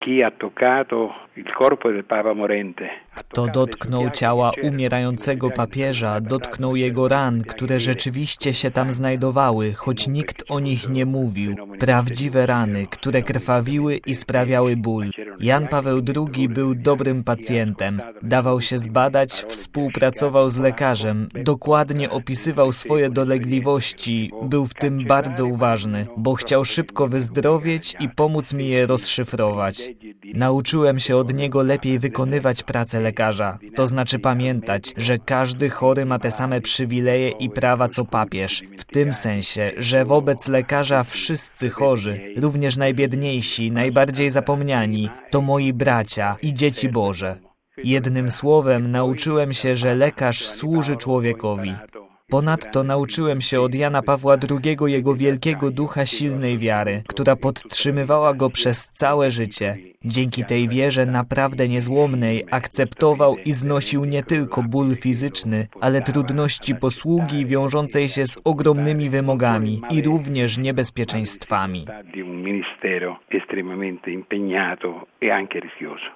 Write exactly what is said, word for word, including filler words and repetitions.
Kto dotknął ciała umierającego papieża, dotknął jego ran, które rzeczywiście się tam znajdowały, choć nikt o nich nie mówił. Prawdziwe rany, które krwawiły i sprawiały ból. Jan Paweł drugi był dobrym pacjentem. Dawał się zbadać, współpracował z lekarzem, dokładnie opisywał swoje dolegliwości, był w tym bardzo uważny, bo chciał szybko wyzdrowieć i pomóc mi je rozszyfrować. Nauczyłem się od niego lepiej wykonywać pracę lekarza, to znaczy pamiętać, że każdy chory ma te same przywileje i prawa co papież, w tym sensie, że wobec lekarza wszyscy chorzy, również najbiedniejsi, najbardziej zapomniani, to moi bracia i dzieci Boże. Jednym słowem nauczyłem się, że lekarz służy człowiekowi. Ponadto nauczyłem się od Jana Pawła drugiego jego wielkiego ducha silnej wiary, która podtrzymywała go przez całe życie. Dzięki tej wierze naprawdę niezłomnej akceptował i znosił nie tylko ból fizyczny, ale trudności posługi wiążącej się z ogromnymi wymogami i również niebezpieczeństwami.